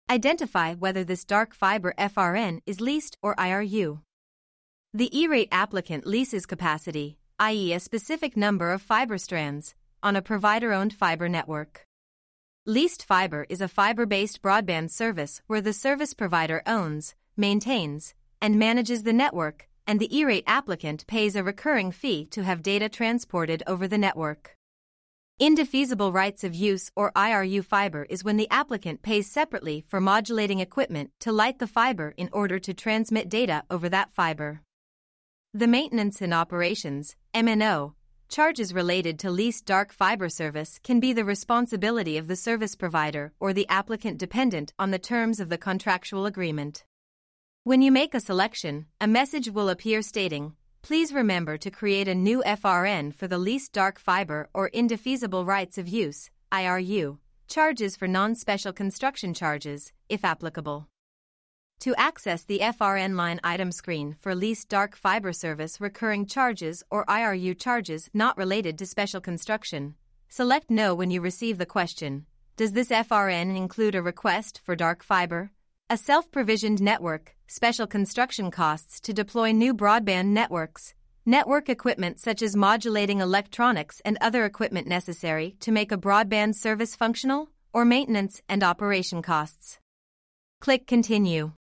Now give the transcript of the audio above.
Identify whether this dark fiber FRN is leased or IRU. The E-rate applicant leases capacity, i.e. a specific number of fiber strands, on a provider-owned fiber network. Leased fiber is a fiber-based broadband service where the service provider owns, maintains, and manages the network, and the E-rate applicant pays a recurring fee to have data transported over the network. Indefeasible rights of use or IRU fiber is when the applicant pays separately for modulating equipment to light the fiber in order to transmit data over that fiber. The maintenance and operations, M&O, charges related to leased dark fiber service can be the responsibility of the service provider or the applicant dependent on the terms of the contractual agreement. When you make a selection, a message will appear stating, "Please remember to create a new FRN for the leased dark fiber or indefeasible rights of use, IRU, charges for non-special construction charges, if applicable." To access the FRN line item screen for leased dark fiber service recurring charges or IRU charges not related to special construction, select No when you receive the question, "Does this FRN include a request for dark fiber, a self-provisioned network, special construction costs to deploy new broadband networks, network equipment such as modulating electronics and other equipment necessary to make a broadband service functional, or maintenance and operation costs?" Click Continue.